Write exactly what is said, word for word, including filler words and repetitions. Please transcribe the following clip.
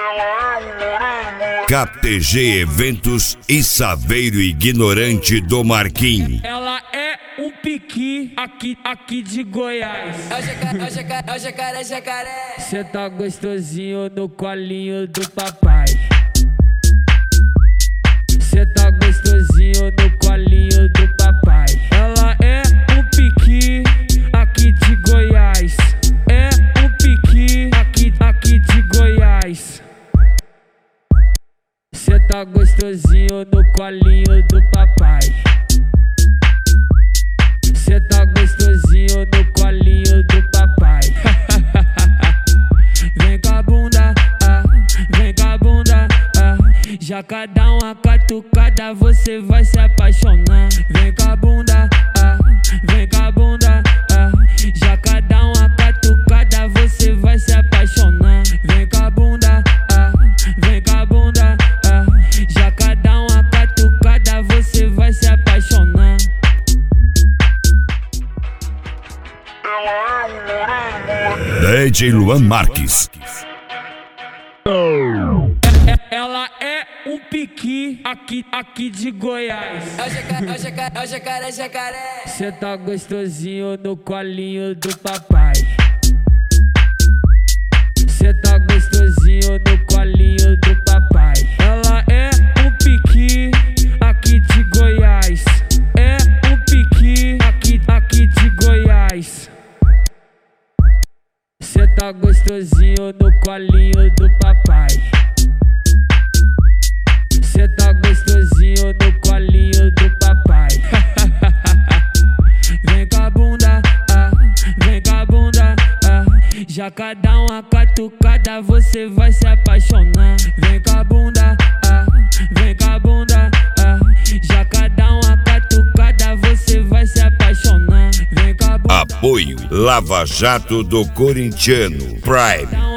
K T G Eventos e Saveiro Ignorante do Marquinhos. Ela é um piqui aqui, aqui de Goiás. É o jacaré, é o jacaré, é o jacaré, jacaré. Cê tá gostosinho no colinho do papai. Cê tá gostosinho no colinho do papai. Ela é um piqui aqui de Goiás. É um piqui aqui, aqui de Goiás. Cê tá gostosinho no colinho do papai. Cê tá gostosinho no colinho do papai. Vem com a bunda, ah, vem com a bunda, ah. Já cada uma catucada você vai se apaixonar. Vem com a bunda, ah, vem com a bunda, ah. Já cada uma catucada você vai se apaixonar. Vem com a bunda, ah, vem com a bunda, ah. Já cada uma catucada você vai se apaixonar. D J Luan Marques. Ela é um piqui aqui, aqui de Goiás. É o jacaré, é o jacaré, é o jacaré, jacaré. Cê tá gostosinho no colinho do papai. Cê tá gostosinho no colinho do papai. Ela é um piqui aqui de Goiás. É um piqui aqui, aqui de Goiás. Cê tá gostosinho no colinho do papai. Cê tá gostosinho no colinho do papai. Vem com a bunda, ah, vem com a bunda, ah. Já cada uma catucada você vai se apaixonar. Vem com a bunda, ah, vem com a bunda, ah. Já cada uma catucada você vai se apaixonar. Vem com a bunda. Apoio Lava Jato do Corintiano Prime.